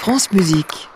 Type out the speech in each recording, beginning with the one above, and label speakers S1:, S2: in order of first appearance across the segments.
S1: France Musique.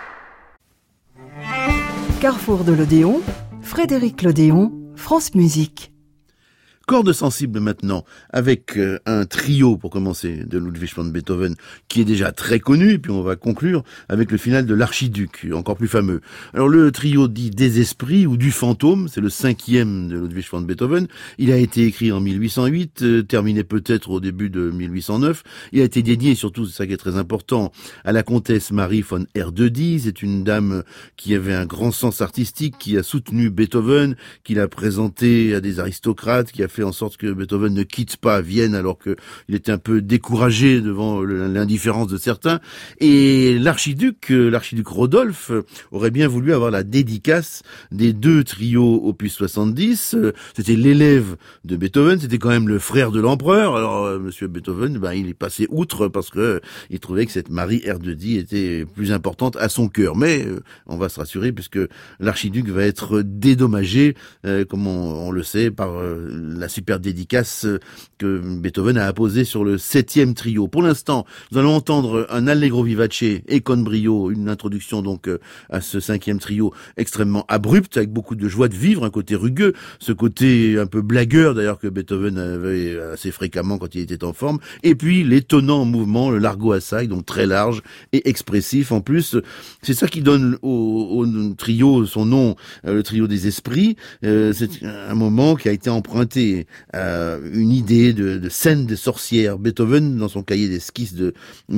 S1: Carrefour de l'Odéon, Frédéric Lodéon, France Musique.
S2: Cordes sensibles maintenant, avec un trio pour commencer de Ludwig van Beethoven qui est déjà très connu, et puis on va conclure avec le final de l'Archiduc, encore plus fameux. Alors le trio dit des esprits ou du fantôme, c'est le 5e de Ludwig van Beethoven. Il a été écrit en 1808, terminé peut-être au début de 1809. Il a été dédié, surtout c'est ça qui est très important, à la comtesse Marie von Erdödy. C'est une dame qui avait un grand sens artistique, qui a soutenu Beethoven, qui l'a présenté à des aristocrates, qui a fait en sorte que Beethoven ne quitte pas Vienne alors qu'il était un peu découragé devant l'indifférence de certains. Et l'archiduc Rodolphe aurait bien voulu avoir la dédicace des deux trios opus 70. C'était l'élève de Beethoven, c'était quand même le frère de l'empereur. Alors monsieur Beethoven, il est passé outre parce que il trouvait que cette Marie Erdödy était plus importante à son cœur. Mais on va se rassurer puisque l'archiduc va être dédommagé, comme on le sait, par la super dédicace que Beethoven a apposée sur le 7e trio. Pour l'instant, nous allons entendre un Allegro vivace et con brio, une introduction donc à ce 5e trio extrêmement abrupte, avec beaucoup de joie de vivre, un côté rugueux, ce côté un peu blagueur d'ailleurs que Beethoven avait assez fréquemment quand il était en forme, et puis l'étonnant mouvement, le largo assai, donc très large et expressif. En plus, c'est ça qui donne au trio son nom, le trio des esprits. C'est un moment qui a été emprunté une idée de scène des sorcières. Beethoven, dans son cahier d'esquisses de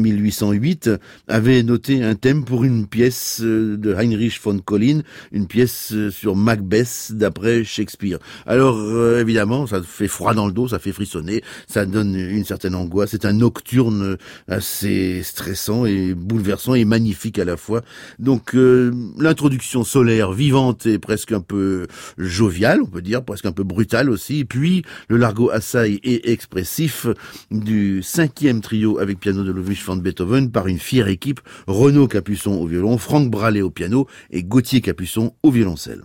S2: 1808, avait noté un thème pour une pièce de Heinrich von Collin, une pièce sur Macbeth d'après Shakespeare. Alors évidemment, ça fait froid dans le dos, ça fait frissonner, ça donne une certaine angoisse. C'est un nocturne assez stressant et bouleversant et magnifique à la fois. Donc l'introduction solaire, vivante et presque un peu joviale, on peut dire, presque un peu brutale aussi. Et puis le largo assai et expressif du 5e trio avec piano de Ludwig van Beethoven par une fière équipe, Renaud Capuçon au violon, Franck Bralé au piano et Gauthier Capuçon au violoncelle.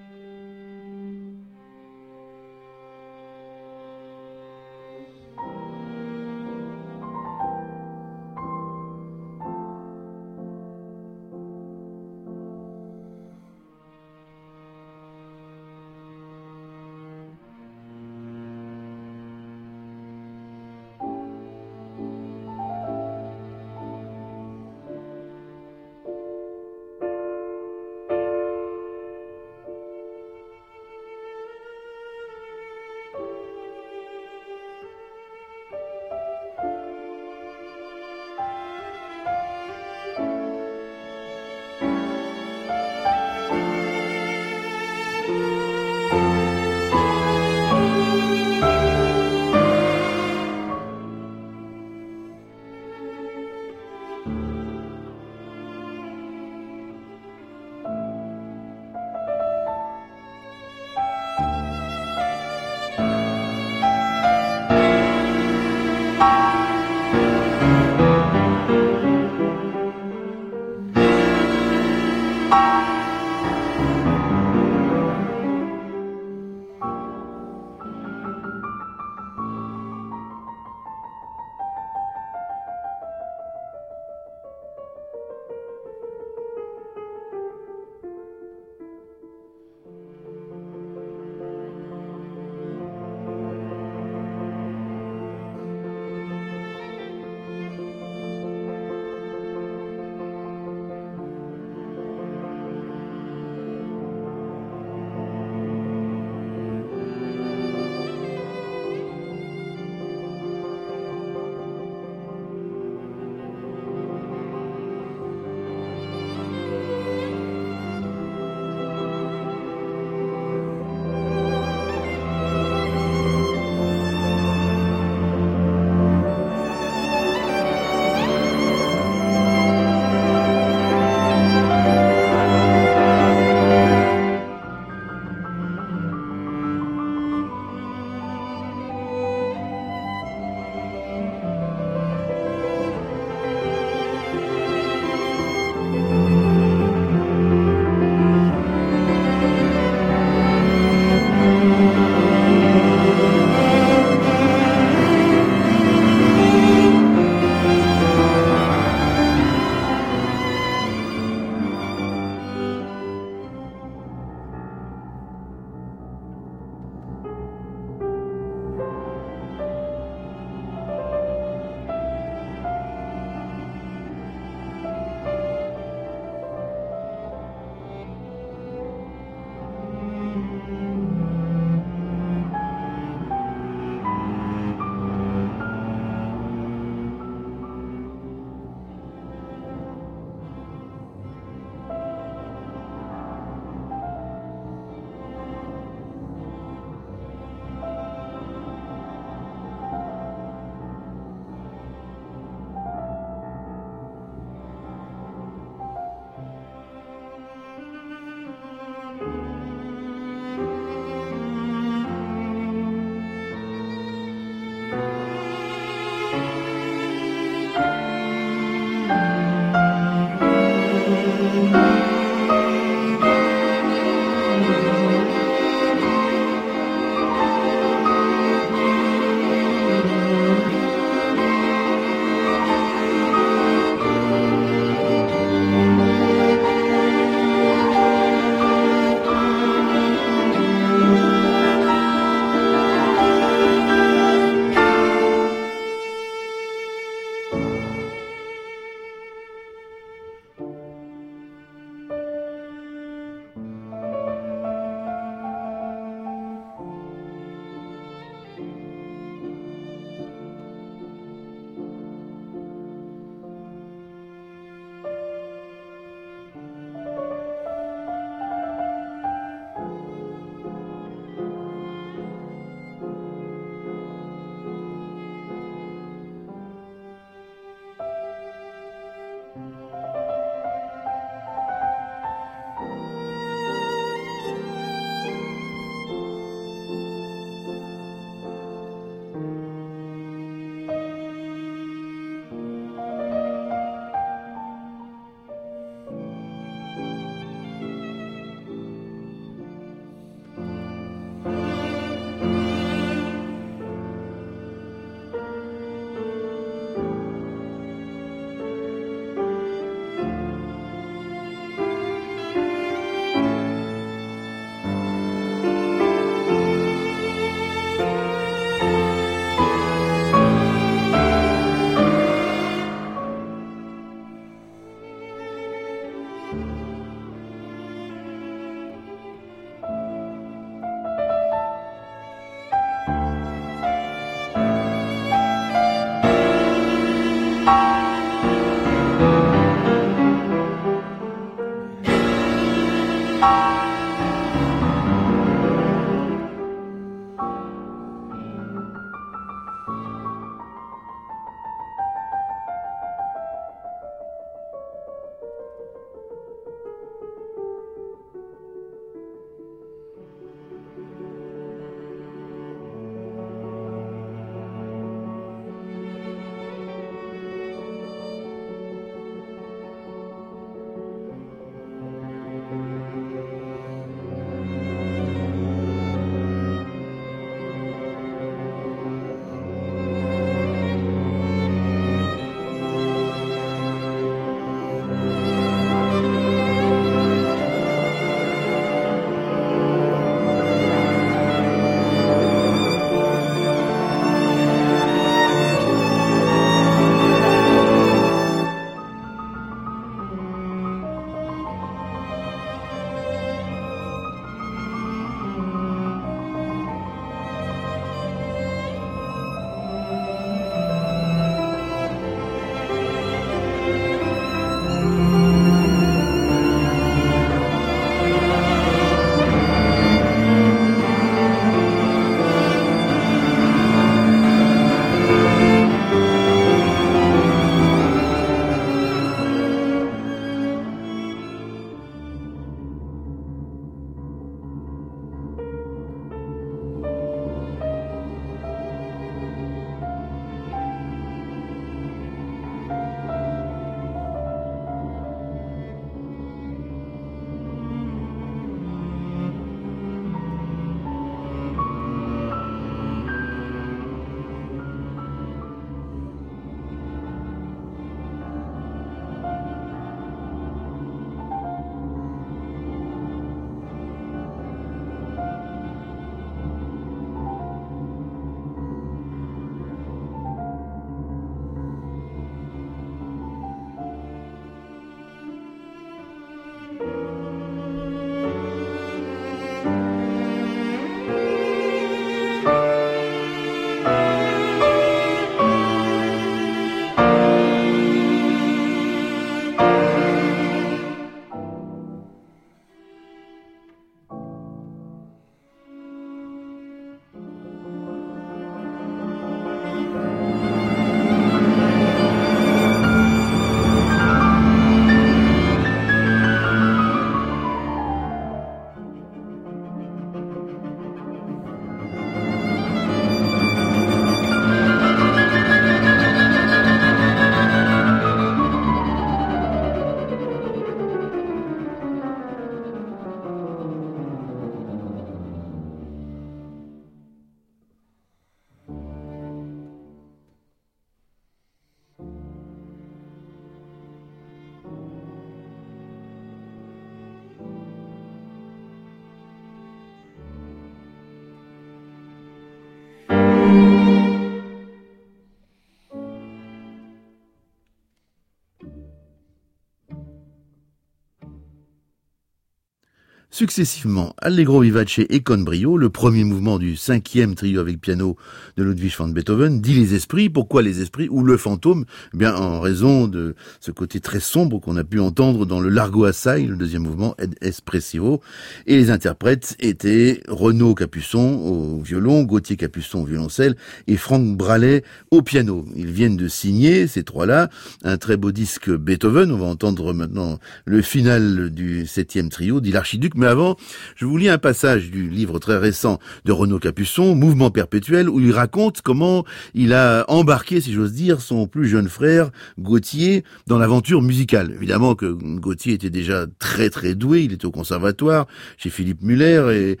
S2: successivement Allegro vivace et con brio, le premier mouvement du 5e trio avec piano de Ludwig van Beethoven, dit les esprits. Pourquoi les esprits ou le fantôme? Eh bien, en raison de ce côté très sombre qu'on a pu entendre dans le Largo Assai, le deuxième mouvement, Ed Espressivo. Et les interprètes étaient Renaud Capuçon au violon, Gauthier Capuçon au violoncelle et Franck Bralet au piano. Ils viennent de signer, ces trois-là, un très beau disque Beethoven. On va entendre maintenant le final du 7e trio, dit l'archiduc. Mais avant, je vous lis un passage du livre très récent de Renaud Capuçon, Mouvement perpétuel, où il raconte comment il a embarqué, si j'ose dire, son plus jeune frère, Gauthier, dans l'aventure musicale. Évidemment que Gauthier était déjà très très doué, il était au conservatoire, chez Philippe Muller, et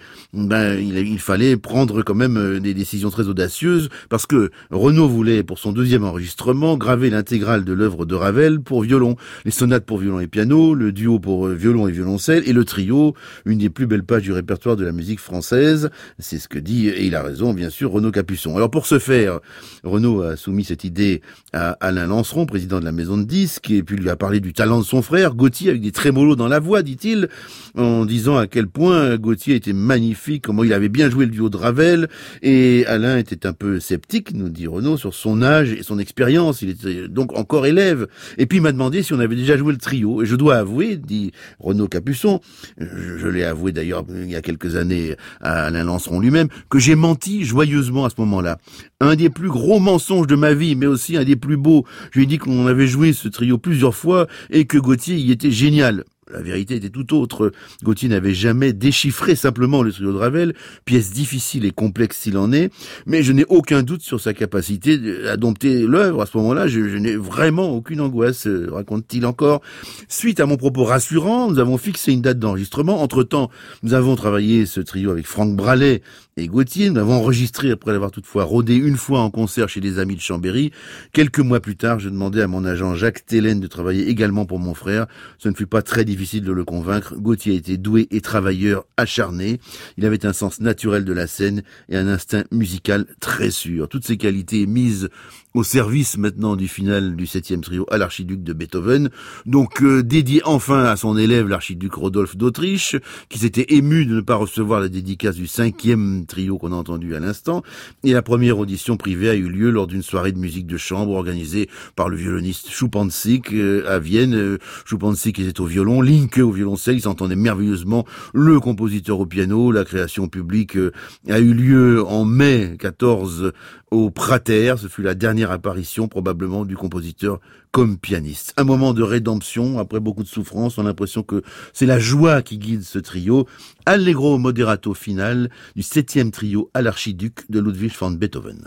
S2: il fallait prendre quand même des décisions très audacieuses, parce que Renaud voulait, pour son deuxième enregistrement, graver l'intégrale de l'œuvre de Ravel pour violon, les sonates pour violon et piano, le duo pour violon et violoncelle, et le trio, une des plus belles pages du répertoire de la musique française. C'est ce que dit, et il a raison, bien sûr, Renaud Capuçon. Alors pour ce faire, Renaud a soumis cette idée à Alain Lanceron, président de la maison de disques, et puis lui a parlé du talent de son frère, Gauthier, avec des trémolos dans la voix, dit-il, en disant à quel point Gauthier était magnifique, comment il avait bien joué le duo de Ravel, et Alain était un peu sceptique, nous dit Renaud, sur son âge et son expérience. Il était donc encore élève. Et puis il m'a demandé si on avait déjà joué le trio. Et je dois avouer, dit Renaud Capuçon, je l'ai avoué d'ailleurs il y a quelques années à Alain Lanceron lui-même, que j'ai menti joyeusement à ce moment-là. Un des plus gros mensonges de ma vie, mais aussi un des plus beaux. Je lui ai dit qu'on avait joué ce trio plusieurs fois et que Gauthier y était génial. La vérité était tout autre. Gauthier n'avait jamais déchiffré simplement le trio de Ravel, pièce difficile et complexe s'il en est, mais je n'ai aucun doute sur sa capacité à dompter l'œuvre. À ce moment-là, je n'ai vraiment aucune angoisse, raconte-t-il encore. Suite à mon propos rassurant, nous avons fixé une date d'enregistrement. Entre-temps, nous avons travaillé ce trio avec Franck Bralet et Gauthier. Nous l'avons enregistré après l'avoir toutefois rodé une fois en concert chez des amis de Chambéry. Quelques mois plus tard, je demandais à mon agent Jacques Tellen de travailler également pour mon frère. Ce ne fut pas très difficile de le convaincre. Gauthier était doué et travailleur acharné. Il avait un sens naturel de la scène et un instinct musical très sûr. Toutes ces qualités mises au service maintenant du final du 7e trio à l'archiduc de Beethoven. Donc dédié enfin à son élève l'archiduc Rodolphe d'Autriche, qui s'était ému de ne pas recevoir la dédicace du 5e trio qu'on a entendu à l'instant. Et la première audition privée a eu lieu lors d'une soirée de musique de chambre organisée par le violoniste Schuppanzig à Vienne. Schuppanzig était au violon, Linke au violoncelle, ils s'entendaient merveilleusement, le compositeur au piano. La création publique a eu lieu en mai 14 au Prater. Ce fut la dernière apparition probablement du compositeur comme pianiste. Un moment de rédemption après beaucoup de souffrance. On a l'impression que c'est la joie qui guide ce trio. Allegro moderato final du 7e trio à l'archiduc de Ludwig van Beethoven.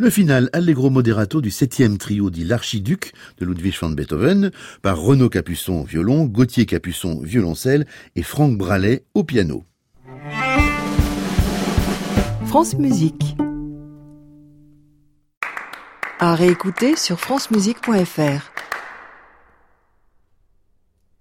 S2: Le final allegro moderato du 7e trio dit l'Archiduc de Ludwig van Beethoven par Renaud Capuçon au violon, Gauthier Capuçon violoncelle et Franck Bralet au piano.
S1: France Musique. À réécouter sur francemusique.fr.